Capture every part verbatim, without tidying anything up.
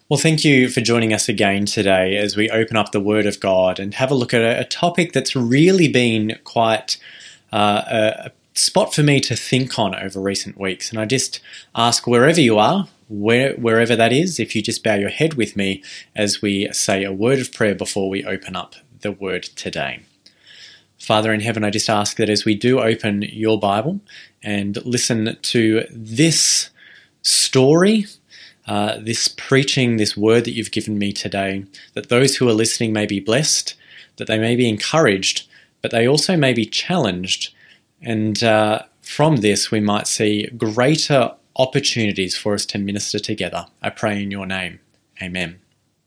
Well, thank you for joining us again today as we open up the Word of God and have a look at a, a topic that's really been quite uh, a, a spot for me to think on over recent weeks. And I just ask wherever you are, where, wherever that is, if you just bow your head with me as we say a word of prayer before we open up the Word today. Father in heaven, I just ask that as we do open your Bible and listen to this story, Uh, this preaching, this word that you've given me today, that those who are listening may be blessed, that they may be encouraged, but they also may be challenged. And uh, from this, we might see greater opportunities for us to minister together. I pray in your name. Amen.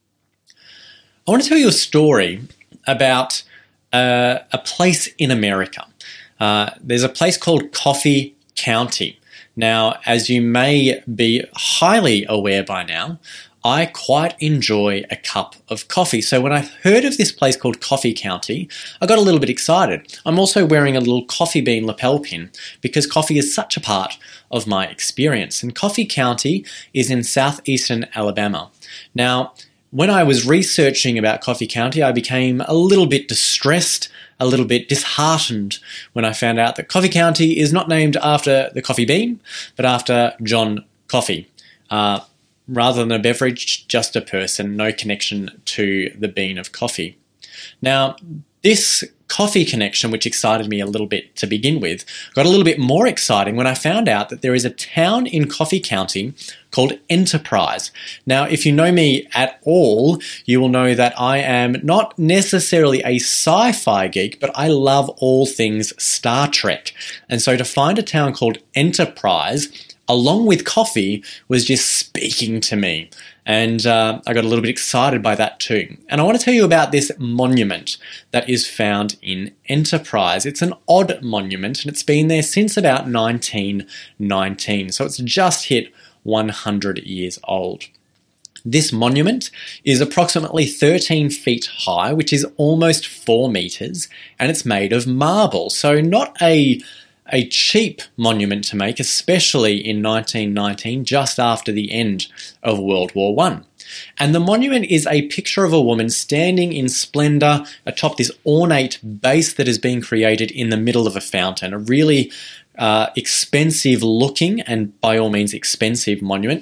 I want to tell you a story about uh, a place in America. Uh, there's a place called Coffee County. Now, as you may be highly aware by now, I quite enjoy a cup of coffee. So when I heard of this place called Coffee County, I got a little bit excited. I'm also wearing a little coffee bean lapel pin because coffee is such a part of my experience. And Coffee County is in southeastern Alabama. Now, when I was researching about Coffee County, I became a little bit distressed, a little bit disheartened when I found out that Coffee County is not named after the coffee bean, but after John Coffee. Uh, rather than a beverage, just a person, no connection to the bean of coffee. Now, this coffee connection, which excited me a little bit to begin with, got a little bit more exciting when I found out that there is a town in Coffee County called Enterprise. Now, if you know me at all, you will know that I am not necessarily a sci-fi geek, but I love all things Star Trek. And so to find a town called Enterprise, along with coffee, was just speaking to me. And uh, I got a little bit excited by that too. And I want to tell you about this monument that is found in Enterprise. It's an odd monument, and it's been there since about nineteen nineteen. So it's just hit one hundred years old. This monument is approximately thirteen feet high, which is almost four meters, and it's made of marble. So not a A cheap monument to make, especially in nineteen nineteen, just after the end of World War One. And the monument is a picture of a woman standing in splendour atop this ornate base that has been created in the middle of a fountain. A really uh, expensive looking and by all means expensive monument.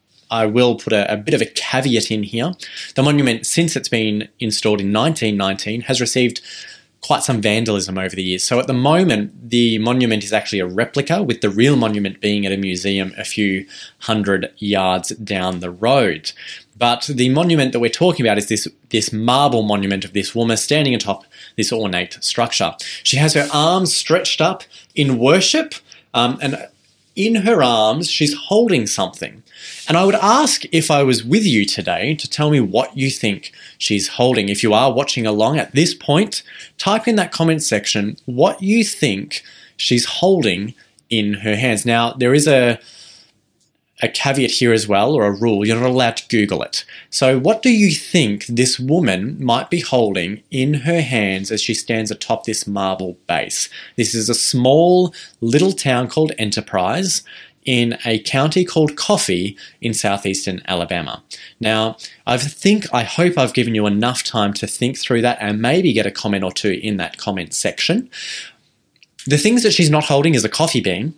I will put a, a bit of a caveat in here. The monument, since it's been installed in nineteen nineteen, has received quite some vandalism over the years. So at the moment, the monument is actually a replica, with the real monument being at a museum a few hundred yards down the road. But the monument that we're talking about is this, this marble monument of this woman standing atop this ornate structure. She has her arms stretched up in worship, um, and in her arms, she's holding something. And I would ask, if I was with you today, to tell me what you think she's holding. If you are watching along at this point, type in that comment section what you think she's holding in her hands. Now, there is a, a caveat here as well, or a rule. You're not allowed to Google it. So what do you think this woman might be holding in her hands as she stands atop this marble base? This is a small little town called Enterprise in a county called Coffee in southeastern Alabama. Now, I think, I hope I've given you enough time to think through that and maybe get a comment or two in that comment section. The things that she's not holding is a coffee bean,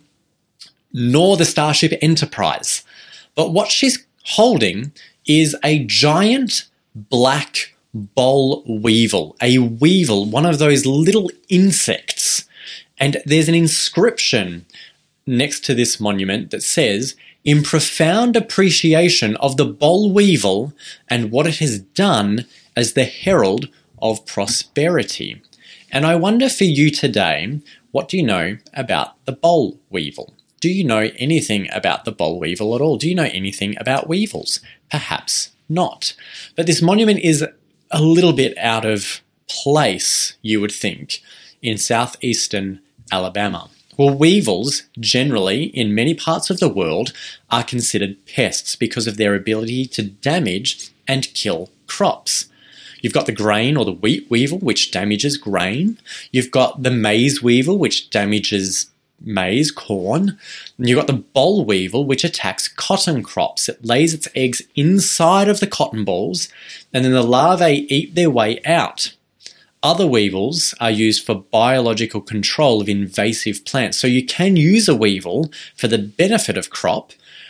nor the Starship Enterprise. But what she's holding is a giant black boll weevil, a weevil, one of those little insects. And there's an inscription next to this monument that says, "In profound appreciation of the boll weevil and what it has done as the herald of prosperity." And I wonder for you today, what do you know about the boll weevil? Do you know anything about the boll weevil at all? Do you know anything about weevils? Perhaps not. But this monument is a little bit out of place, you would think, in southeastern Alabama. Well, weevils, generally, in many parts of the world, are considered pests because of their ability to damage and kill crops. You've got the grain or the wheat weevil, which damages grain. You've got the maize weevil, which damages maize, corn. And you've got the boll weevil, which attacks cotton crops. It lays its eggs inside of the cotton balls, and then the larvae eat their way out. Other weevils are used for biological control of invasive plants. So you can use a weevil for the benefit of crop,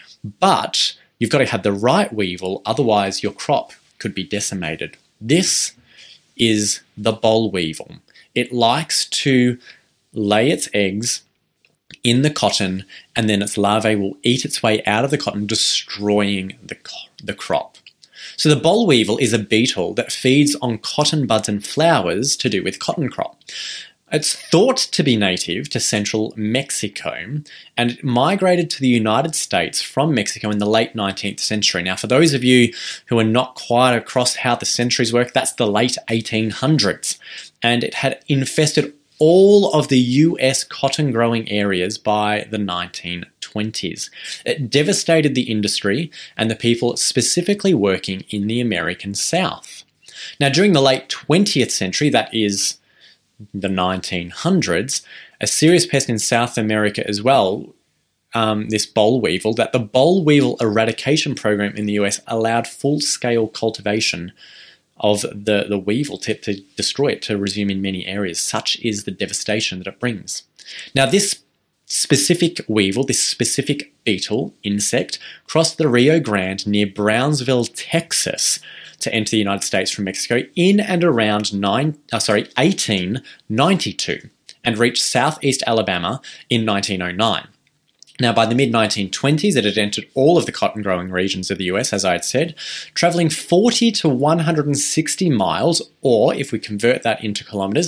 but you've got to have the right weevil, otherwise your crop could be decimated. This is the boll weevil. It likes to lay its eggs in the cotton, and then its larvae will eat its way out of the cotton, destroying the, the crop. So the boll weevil is a beetle that feeds on cotton buds and flowers to do with cotton crop. It's thought to be native to central Mexico, and it migrated to the United States from Mexico in the late nineteenth century. Now, for those of you who are not quite across how the centuries work, that's the late eighteen hundreds, and it had infested all of the U S cotton growing areas by the nineteen twenties. It devastated the industry and the people specifically working in the American South. Now, during the late twentieth century, that is the nineteen hundreds, a serious pest in South America as well, um, this boll weevil, that the boll weevil eradication program in the U S allowed full-scale cultivation of the, the weevil to, to destroy it, to resume in many areas. Such is the devastation that it brings. Now, this specific weevil, this specific beetle, insect, crossed the Rio Grande near Brownsville, Texas, to enter the United States from Mexico in and around nine, uh, sorry, eighteen ninety-two, and reached southeast Alabama in nineteen oh nine. Now, by the mid nineteen twenties, it had entered all of the cotton-growing regions of the U S, as I had said, travelling forty to one hundred sixty miles, or, if we convert that into kilometres,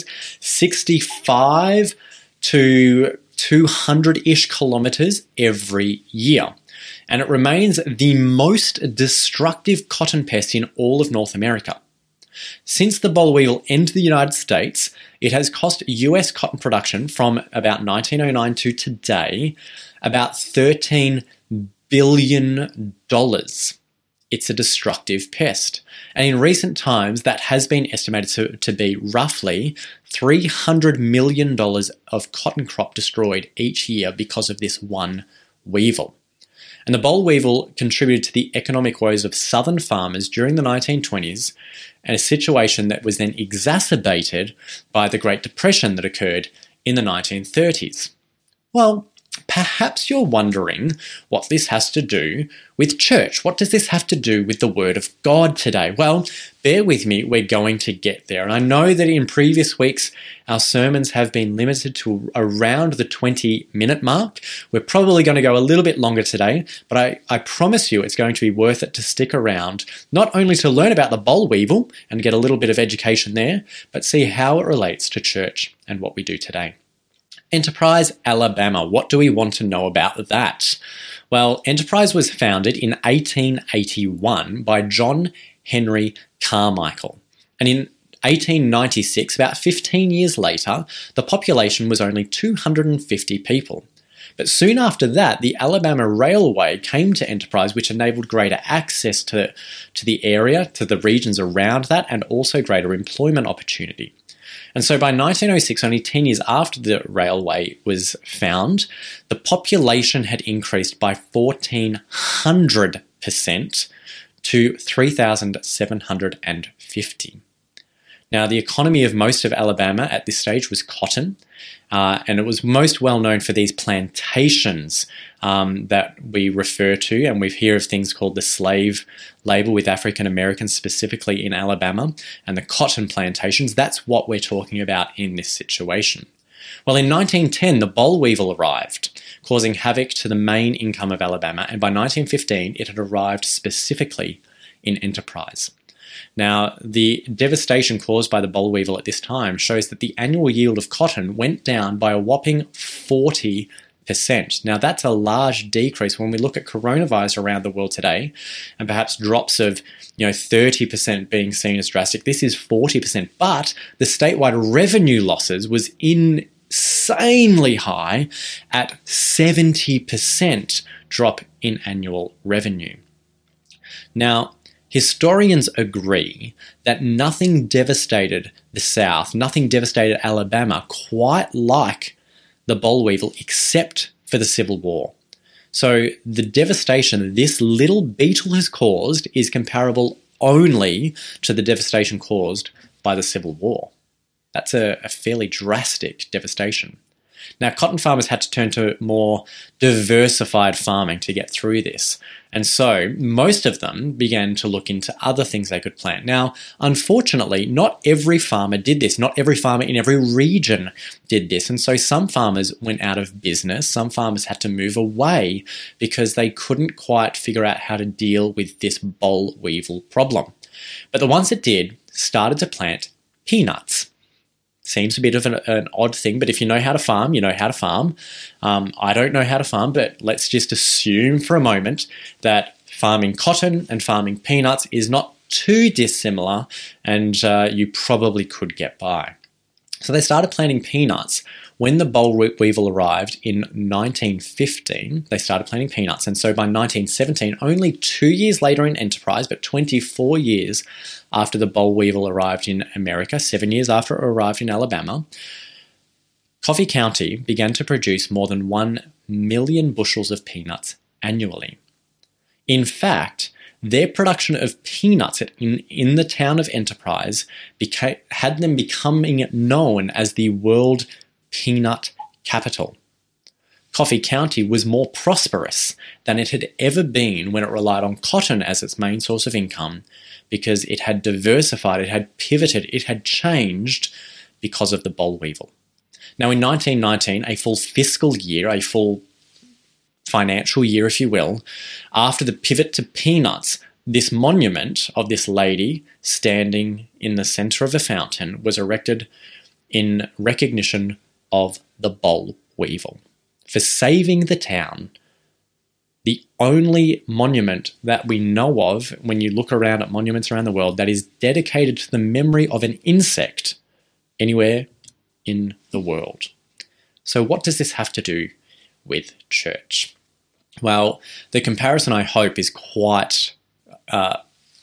sixty-five to two hundred-ish kilometres every year. And it remains the most destructive cotton pest in all of North America. Since the boll weevil entered the United States, it has cost U S cotton production from about nineteen oh nine to today about thirteen billion dollars. It's a destructive pest. And in recent times, that has been estimated to, to be roughly three hundred million dollars of cotton crop destroyed each year because of this one weevil. And the boll weevil contributed to the economic woes of southern farmers during the nineteen twenties, and a situation that was then exacerbated by the Great Depression that occurred in the nineteen thirties. Well, perhaps you're wondering what this has to do with church. What does this have to do with the Word of God today? Well, bear with me, we're going to get there. And I know that in previous weeks, our sermons have been limited to around the twenty-minute mark. We're probably going to go a little bit longer today, but I, I promise you it's going to be worth it to stick around, not only to learn about the boll weevil and get a little bit of education there, but see how it relates to church and what we do today. Enterprise, Alabama. What do we want to know about that? Well, Enterprise was founded in eighteen eighty-one by John Henry Carmichael. And in eighteen ninety-six, about fifteen years later, the population was only two hundred fifty people. But soon after that, the Alabama Railway came to Enterprise, which enabled greater access to, to the area, to the regions around that, and also greater employment opportunity. And so by nineteen oh six, only ten years after the railway was found, the population had increased by fourteen hundred percent to three thousand seven hundred fifty. Now, the economy of most of Alabama at this stage was cotton, uh, and it was most well known for these plantations um, that we refer to, and we hear of things called the slave labor with African Americans specifically in Alabama, and the cotton plantations. That's what we're talking about in this situation. Well, in nineteen ten, the boll weevil arrived, causing havoc to the main income of Alabama, and by nineteen fifteen, it had arrived specifically in Enterprise. Now, the devastation caused by the boll weevil at this time shows that the annual yield of cotton went down by a whopping forty percent. Now, that's a large decrease when we look at coronavirus around the world today, and perhaps drops of, you know, thirty percent being seen as drastic. This is forty percent, but the statewide revenue losses was insanely high at seventy percent drop in annual revenue. Now, historians agree that nothing devastated the South, nothing devastated Alabama quite like the boll weevil except for the Civil War. So the devastation this little beetle has caused is comparable only to the devastation caused by the Civil War. That's a, a fairly drastic devastation. Now, cotton farmers had to turn to more diversified farming to get through this. And so most of them began to look into other things they could plant. Now, unfortunately, not every farmer did this. Not every farmer in every region did this. And so some farmers went out of business. Some farmers had to move away because they couldn't quite figure out how to deal with this boll weevil problem. But the ones that did started to plant peanuts. Seems a bit of an, an odd thing, but if you know how to farm, you know how to farm. Um, I don't know how to farm, but let's just assume for a moment that farming cotton and farming peanuts is not too dissimilar, and uh, you probably could get by. So they started planting peanuts. When the boll weevil arrived in nineteen fifteen, they started planting peanuts. And so by nineteen seventeen, only two years later in enterprise, but twenty-four years after the boll weevil arrived in America, seven years after it arrived in Alabama, Coffee County began to produce more than one million bushels of peanuts annually. In fact, their production of peanuts in, in the town of Enterprise became, had them becoming known as the world peanut capital. Coffee County was more prosperous than it had ever been when it relied on cotton as its main source of income, because it had diversified, it had pivoted, it had changed because of the boll weevil. Now in nineteen nineteen, a full fiscal year, a full financial year, if you will, after the pivot to peanuts, this monument of this lady standing in the center of a fountain was erected in recognition of the boll weevil for saving the town. The only monument that we know of when you look around at monuments around the world that is dedicated to the memory of an insect anywhere in the world. So what does this have to do with church? Well, the comparison, I hope, is quite uh,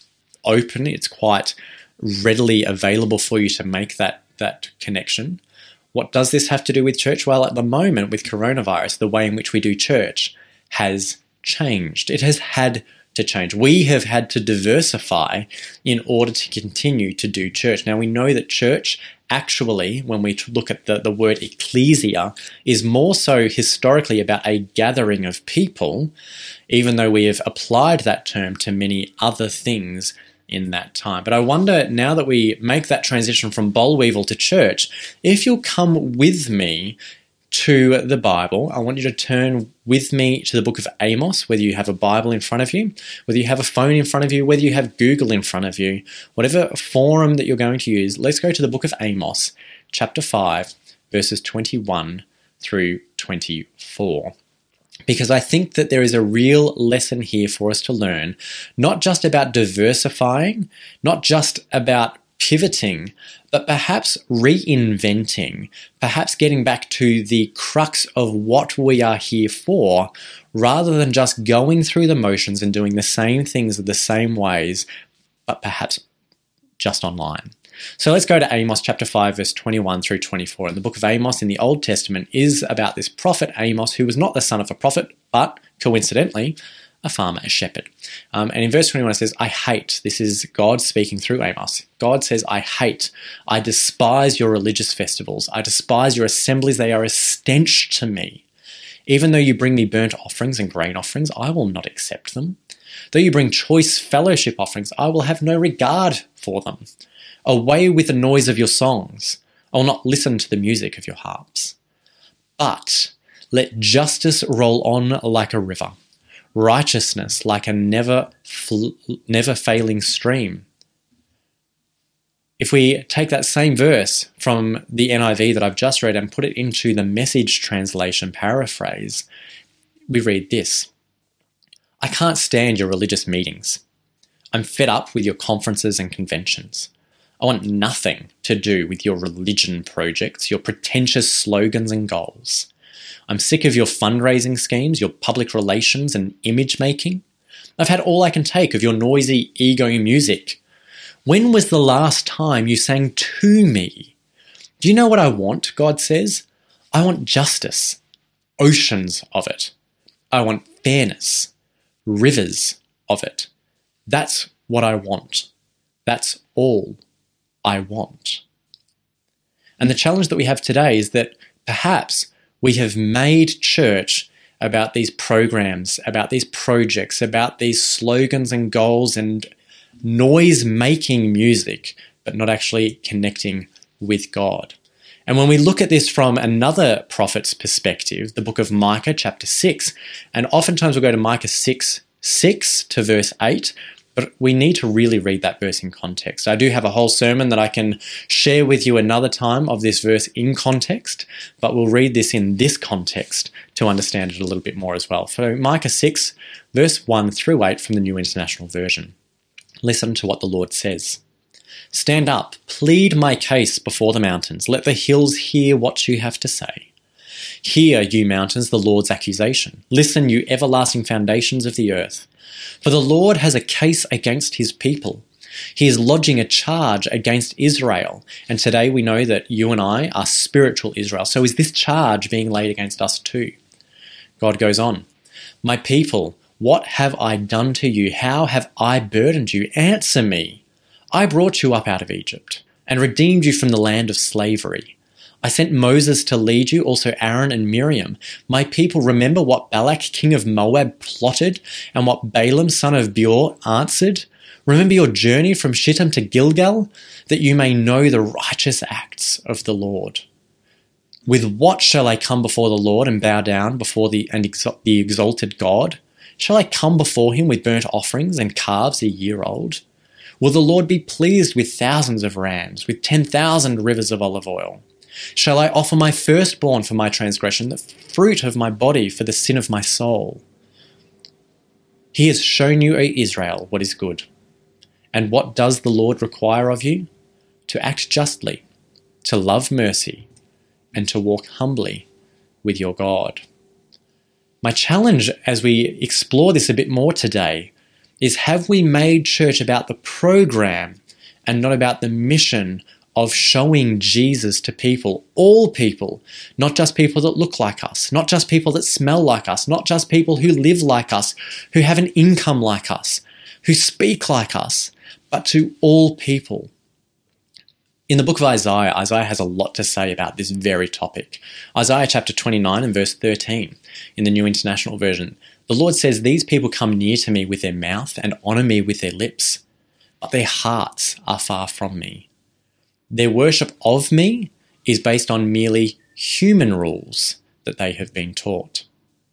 open. It's quite readily available for you to make that, that connection. What does this have to do with church? Well, at the moment with coronavirus, the way in which we do church has changed. It has had to change. We have had to diversify in order to continue to do church. Now, we know that church actually, when we look at the, the word ecclesia, is more so historically about a gathering of people, even though we have applied that term to many other things in that time. But I wonder, now that we make that transition from boll weevil to church, if you'll come with me to the Bible, I want you to turn with me to the book of Amos, whether you have a Bible in front of you, whether you have a phone in front of you, whether you have Google in front of you, whatever forum that you're going to use. Let's go to the book of Amos, chapter five, verses twenty-one through twenty-four. Because I think that there is a real lesson here for us to learn, not just about diversifying, not just about pivoting, but perhaps reinventing, perhaps getting back to the crux of what we are here for, rather than just going through the motions and doing the same things the same ways, but perhaps just online. So let's go to Amos chapter five, verse twenty-one through twenty-four. And the book of Amos in the Old Testament is about this prophet Amos, who was not the son of a prophet, but coincidentally, a farmer, a shepherd. Um, and in verse twenty-one it says, I hate, this is God speaking through Amos. God says, I hate, I despise your religious festivals. I despise your assemblies. They are a stench to me. Even though you bring me burnt offerings and grain offerings, I will not accept them. Though you bring choice fellowship offerings, I will have no regard for them. Away with the noise of your songs. I will not listen to the music of your harps. But let justice roll on like a river, righteousness like a never, fl- never failing stream. If we take that same verse from the N I V that I've just read and put it into the Message translation paraphrase, we read this. I can't stand your religious meetings. I'm fed up with your conferences and conventions. I want nothing to do with your religion projects, your pretentious slogans and goals. I'm sick of your fundraising schemes, your public relations and image making. I've had all I can take of your noisy ego music. When was the last time you sang to me? Do you know what I want? God says. I want justice, oceans of it. I want fairness, rivers of it. That's what I want. That's all I want. And the challenge that we have today is that perhaps we have made church about these programs, about these projects, about these slogans and goals and noise-making music, but not actually connecting with God. And when we look at this from another prophet's perspective, the book of Micah, chapter six, and oftentimes we'll go to Micah six, six to verse eight, but we need to really read that verse in context. I do have a whole sermon that I can share with you another time of this verse in context, but we'll read this in this context to understand it a little bit more as well. So Micah six, verse one through eight from the New International Version. Listen to what the Lord says. Stand up, plead my case before the mountains. Let the hills hear what you have to say. Hear, you mountains, the Lord's accusation. Listen, you everlasting foundations of the earth. For the Lord has a case against his people. He is lodging a charge against Israel. And today we know that you and I are spiritual Israel. So is this charge being laid against us too? God goes on. My people, what have I done to you? How have I burdened you? Answer me. I brought you up out of Egypt and redeemed you from the land of slavery. I sent Moses to lead you, also Aaron and Miriam. My people, remember what Balak, king of Moab, plotted and what Balaam, son of Beor, answered? Remember your journey from Shittim to Gilgal, that you may know the righteous acts of the Lord. With what shall I come before the Lord and bow down before the, and exalt, the exalted God? Shall I come before him with burnt offerings and calves a year old? Will the Lord be pleased with thousands of rams, with ten thousand rivers of olive oil? Shall I offer my firstborn for my transgression, the fruit of my body for the sin of my soul? He has shown you, O Israel, what is good. And what does the Lord require of you? To act justly, to love mercy, and to walk humbly with your God. My challenge as we explore this a bit more today is, have we made church about the program and not about the mission of showing Jesus to people, all people, not just people that look like us, not just people that smell like us, not just people who live like us, who have an income like us, who speak like us, but to all people. In the book of Isaiah, Isaiah has a lot to say about this very topic. Isaiah chapter twenty-nine and verse thirteen in the New International Version. The Lord says, these people come near to me with their mouth and honour me with their lips, but their hearts are far from me. Their worship of me is based on merely human rules that they have been taught.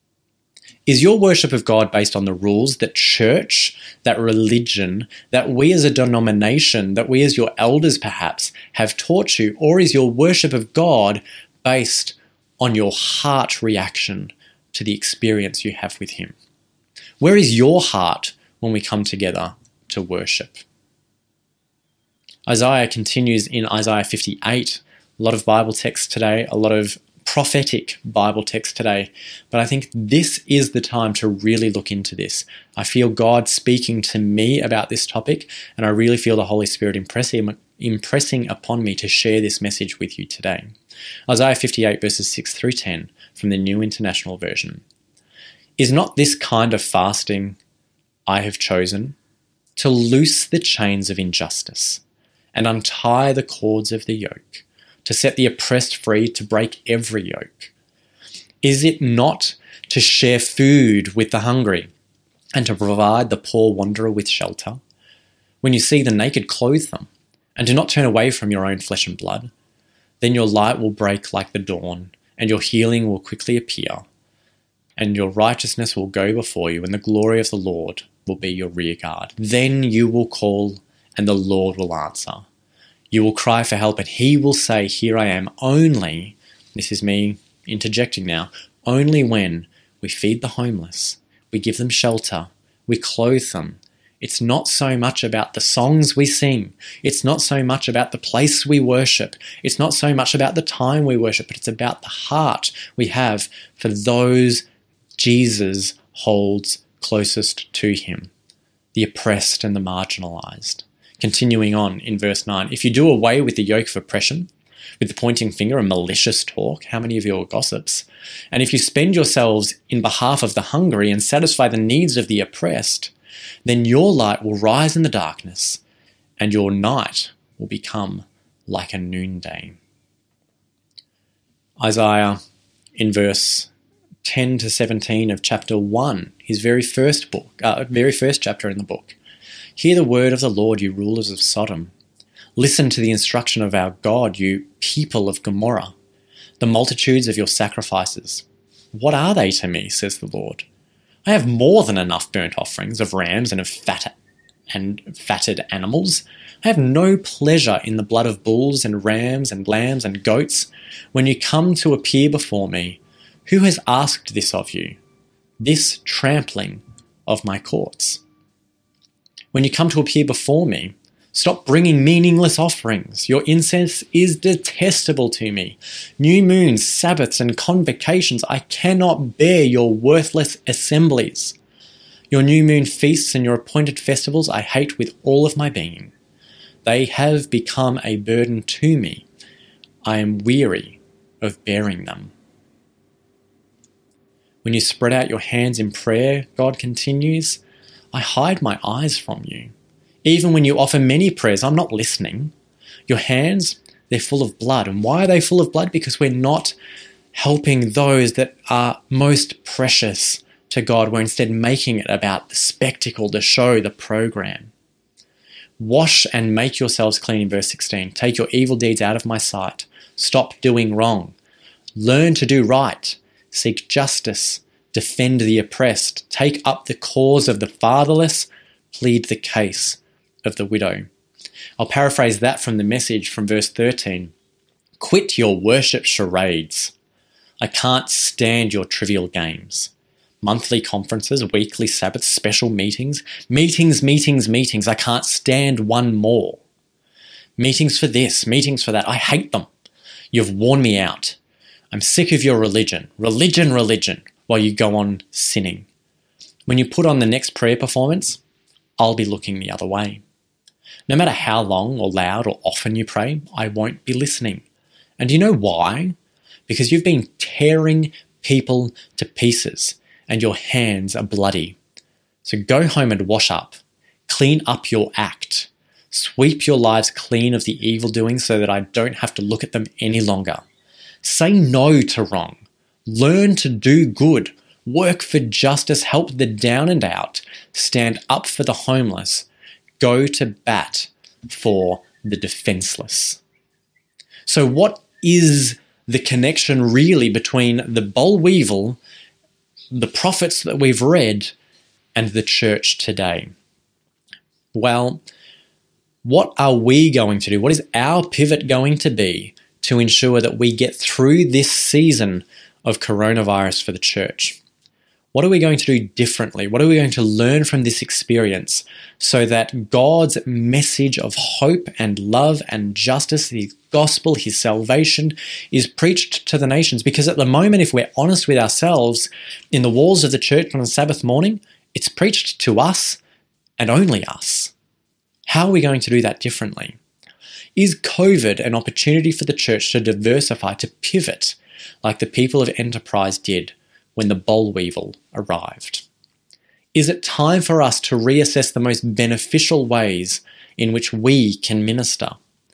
Is your worship of God based on the rules that church, that religion, that we as a denomination, that we as your elders perhaps have taught you? Or is your worship of God based on your heart reaction to the experience you have with him? Where is your heart when we come together to worship? Isaiah continues in Isaiah fifty-eight. A lot of Bible text today, a lot of prophetic Bible text today, but I think this is the time to really look into this. I feel God speaking to me about this topic, and I really feel the Holy Spirit impressing, impressing upon me to share this message with you today. Isaiah fifty-eight verses six through ten from the New International Version. Is not this kind of fasting I have chosen? To loose the chains of injustice and untie the cords of the yoke, to set the oppressed free, to break every yoke? Is it not to share food with the hungry and to provide the poor wanderer with shelter? When you see the naked, clothe them, and do not turn away from your own flesh and blood. Then your light will break like the dawn, and your healing will quickly appear, and your righteousness will go before you, and the glory of the Lord will be your rear guard. Then you will call, and the Lord will answer. You will cry for help, and he will say, here I am. Only, this is me interjecting now, only when we feed the homeless, we give them shelter, we clothe them. It's not so much about the songs we sing. It's not so much about the place we worship. It's not so much about the time we worship, but it's about the heart we have for those Jesus holds closest to him, the oppressed and the marginalized. Continuing on in verse nine, if you do away with the yoke of oppression with the pointing finger and malicious talk? How many of you are gossips? And if you spend yourselves in behalf of the hungry and satisfy the needs of the oppressed, then your light will rise in the darkness, and your night will become like a noonday. Isaiah, in verse ten to seventeen of chapter one, his very first book, uh, very first chapter in the book. Hear the word of the Lord, you rulers of Sodom. Listen to the instruction of our God, you people of Gomorrah. The multitudes of your sacrifices. What are they to me, says the Lord? I have more than enough burnt offerings of rams and of fat and fatted animals. I have no pleasure in the blood of bulls and rams and lambs and goats. When you come to appear before me, who has asked this of you? This trampling of my courts. When you come to appear before me, stop bringing meaningless offerings. Your incense is detestable to me. New moons, Sabbaths, and convocations, I cannot bear your worthless assemblies. Your new moon feasts and your appointed festivals I hate with all of my being. They have become a burden to me. I am weary of bearing them. When you spread out your hands in prayer, God continues, I hide my eyes from you. Even when you offer many prayers, I'm not listening. Your hands, they're full of blood. And why are they full of blood? Because we're not helping those that are most precious to God. We're instead making it about the spectacle, the show, the program. Wash and make yourselves clean in verse sixteen. Take your evil deeds out of my sight. Stop doing wrong. Learn to do right. Seek justice. Defend the oppressed. Take up the cause of the fatherless. Plead the case of the widow. I'll paraphrase that from the Message from verse thirteen. Quit your worship charades. I can't stand your trivial games. Monthly conferences, weekly Sabbaths, special meetings. Meetings, meetings, meetings. I can't stand one more. Meetings for this, meetings for that. I hate them. You've worn me out. I'm sick of your religion. Religion, religion. While you go on sinning. When you put on the next prayer performance, I'll be looking the other way. No matter how long or loud or often you pray, I won't be listening. And do you know why? Because you've been tearing people to pieces and your hands are bloody. So go home and wash up. Clean up your act. Sweep your lives clean of the evil doings so that I don't have to look at them any longer. Say no to wrong. Learn to do good, work for justice, help the down and out, stand up for the homeless, go to bat for the defenseless. So what is the connection really between the boll weevil, the prophets that we've read, and the church today? Well, what are we going to do? What is our pivot going to be to ensure that we get through this season of coronavirus for the church? What are we going to do differently? What are we going to learn from this experience so that God's message of hope and love and justice, His gospel, His salvation, is preached to the nations? Because at the moment, if we're honest with ourselves, in the walls of the church on a Sabbath morning, it's preached to us and only us. How are we going to do that differently? Is COVID an opportunity for the church to diversify, to pivot, like the people of Enterprise did when the boll weevil arrived? Is it time for us to reassess the most beneficial ways in which we can minister?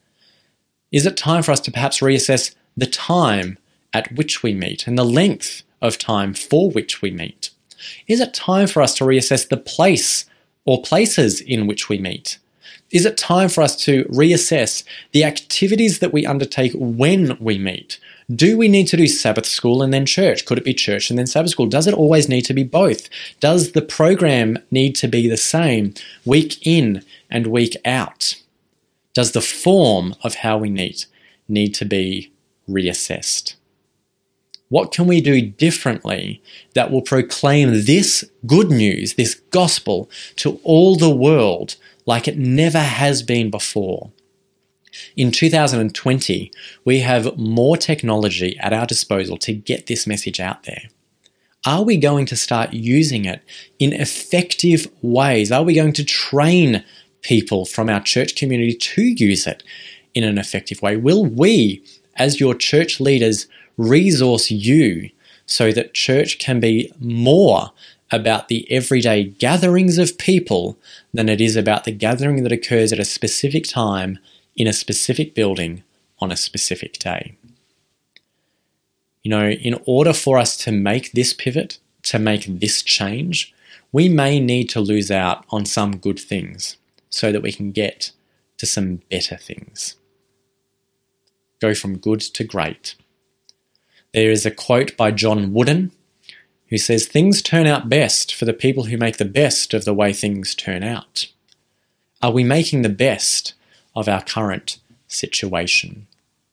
Is it time for us to perhaps reassess the time at which we meet and the length of time for which we meet? Is it time for us to reassess the place or places in which we meet? Is it time for us to reassess the activities that we undertake when we meet? Do we need to do Sabbath school and then church? Could it be church and then Sabbath school? Does it always need to be both? Does the program need to be the same week in and week out? Does the form of how we meet need to be reassessed? What can we do differently that will proclaim this good news, this gospel, to all the world like it never has been before? In two thousand twenty, we have more technology at our disposal to get this message out there. Are we going to start using it in effective ways? Are we going to train people from our church community to use it in an effective way? Will we, as your church leaders, resource you so that church can be more about the everyday gatherings of people than it is about the gathering that occurs at a specific time in a specific building on a specific day? You know, in order for us to make this pivot, to make this change, we may need to lose out on some good things so that we can get to some better things. Go from good to great. There is a quote by John Wooden who says, "Things turn out best for the people who make the best of the way things turn out." Are we making the best of our current situation?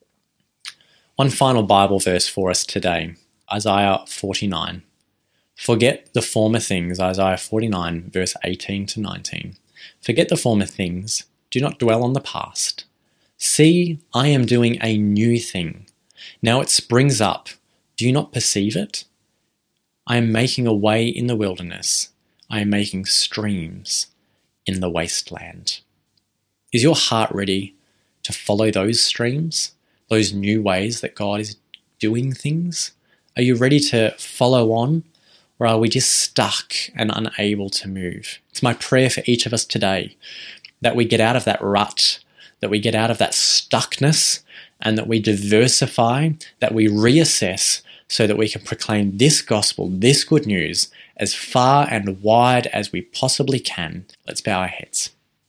One final Bible verse for us today, Isaiah forty-nine. Forget the former things, Isaiah forty-nine, verse eighteen to nineteen. Forget the former things, do not dwell on the past. See, I am doing a new thing. Now it springs up. Do you not perceive it? I am making a way in the wilderness. I am making streams in the wasteland. Is your heart ready to follow those streams, those new ways that God is doing things? Are you ready to follow on, or are we just stuck and unable to move? It's my prayer for each of us today that we get out of that rut, that we get out of that stuckness, and that we diversify, that we reassess so that we can proclaim this gospel, this good news, as far and wide as we possibly can. Let's bow our heads.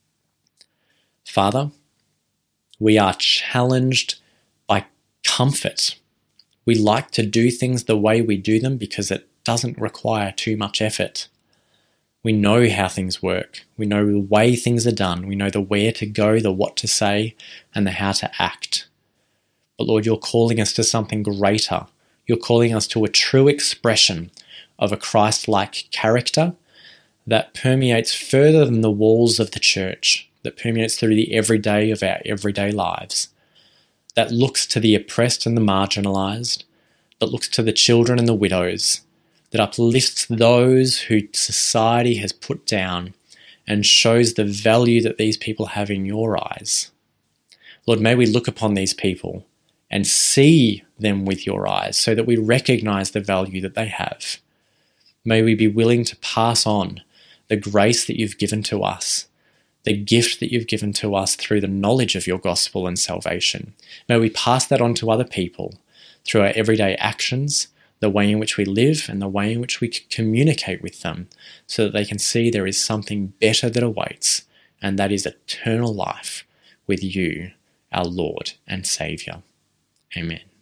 Father, we are challenged by comfort. We like to do things the way we do them because it doesn't require too much effort. We know how things work. We know the way things are done. We know the where to go, the what to say, and the how to act. But Lord, you're calling us to something greater. You're calling us to a true expression of a Christ-like character that permeates further than the walls of the church, that permeates through the everyday of our everyday lives, that looks to the oppressed and the marginalized, that looks to the children and the widows, that uplifts those who society has put down and shows the value that these people have in your eyes. Lord, may we look upon these people and see them with your eyes so that we recognize the value that they have. May we be willing to pass on the grace that you've given to us, the gift that you've given to us through the knowledge of your gospel and salvation. May we pass that on to other people through our everyday actions, the way in which we live and the way in which we communicate with them so that they can see there is something better that awaits, and that is eternal life with you, our Lord and Saviour. Amen.